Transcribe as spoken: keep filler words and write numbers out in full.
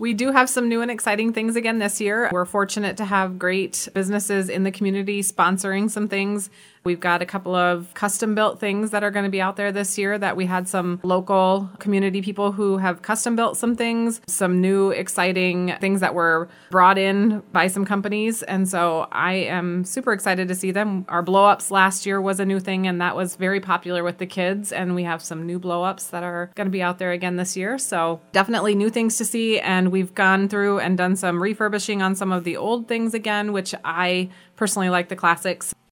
We do have some new and exciting things again this year. We're fortunate to have great businesses in the community sponsoring some things. We've got a couple of custom built things that are going to be out there this year that we had some local community people who have custom built some things, some new exciting things that were brought in by some companies. And so I am super excited to see them. Our blow ups last year was a new thing, and that was very popular with the kids. And we have some new blow ups that are going to be out there again this year. So definitely new things to see. And we've gone through and done some refurbishing on some of the old things again, which I personally like the classics.